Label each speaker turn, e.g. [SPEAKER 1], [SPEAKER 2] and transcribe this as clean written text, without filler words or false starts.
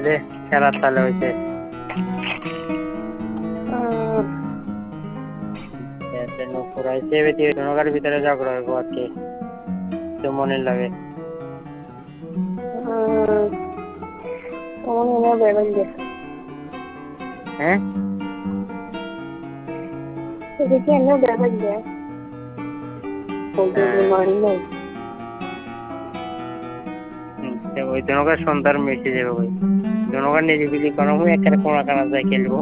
[SPEAKER 1] তাহলে খেলা তাহলে হয়েছে নৌকার ভিতরে ঝগড়া হইব আর কি তো মনে লাগে হ্যাঁ ওই জনকার সন্তান মিশে যাবে ওই জনকার নিরিবিলি কোনো একটা কোনা কানা যায় খেলবো